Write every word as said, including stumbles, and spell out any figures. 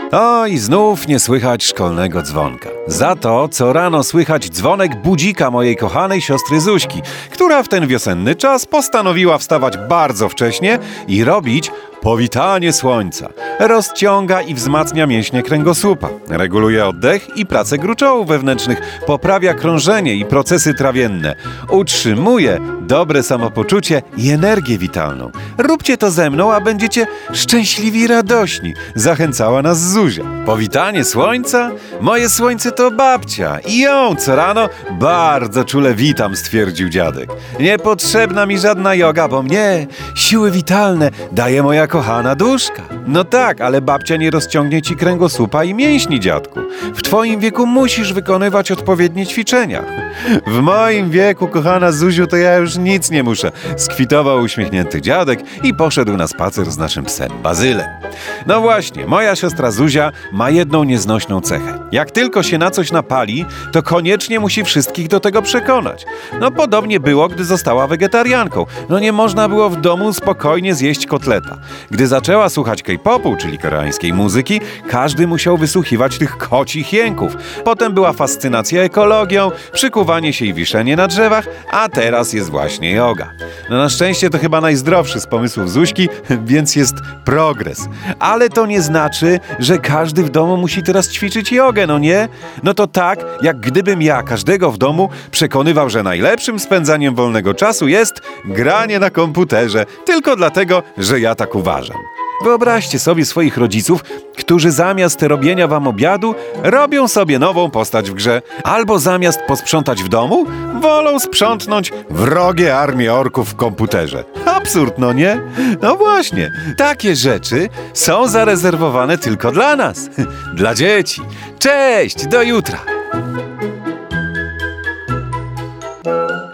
O, i znów nie słychać szkolnego dzwonka. Za to co rano słychać dzwonek budzika mojej kochanej siostry Zuśki, która w ten wiosenny czas postanowiła wstawać bardzo wcześnie i robić powitanie słońca. Rozciąga i wzmacnia mięśnie kręgosłupa, reguluje oddech i pracę gruczołów wewnętrznych, poprawia krążenie i procesy trawienne, utrzymuje dobre samopoczucie i energię witalną. Róbcie to ze mną, a będziecie szczęśliwi i radośni, zachęcała nas Zuzia. Powitanie słońca? Moje słońce to babcia i ją co rano bardzo czule witam, stwierdził dziadek. Niepotrzebna mi żadna joga, bo mnie siły witalne daje moja kochana duszka. No tak, ale babcia nie rozciągnie ci kręgosłupa i mięśni, dziadku. W twoim wieku musisz wykonywać odpowiednie ćwiczenia. W moim wieku, kochana Zuziu, to ja już nic nie muszę. Skwitował uśmiechnięty dziadek i poszedł na spacer z naszym psem Bazylem. No właśnie, moja siostra Zuzia ma jedną nieznośną cechę. Jak tylko się na coś napali, to koniecznie musi wszystkich do tego przekonać. No podobnie było, gdy została wegetarianką. No nie można było w domu spokojnie zjeść kotleta. Gdy zaczęła słuchać K-popu, czyli koreańskiej muzyki, każdy musiał wysłuchiwać tych kocich jęków. Potem była fascynacja ekologią, przykuwanie się i wiszenie na drzewach, a teraz jest właśnie joga. No na szczęście to chyba najzdrowszy z pomysłów Zuśki, więc jest progres. Ale to nie znaczy, że każdy w domu musi teraz ćwiczyć jogę, no nie? No to tak, jak gdybym ja każdego w domu przekonywał, że najlepszym spędzaniem wolnego czasu jest granie na komputerze, tylko dlatego, że ja tak uważam. Wyobraźcie sobie swoich rodziców, którzy zamiast robienia wam obiadu, robią sobie nową postać w grze. Albo zamiast posprzątać w domu, wolą sprzątnąć wrogie armie orków w komputerze. Absurd, no nie? No właśnie, takie rzeczy są zarezerwowane tylko dla nas, dla dzieci. Cześć, do jutra!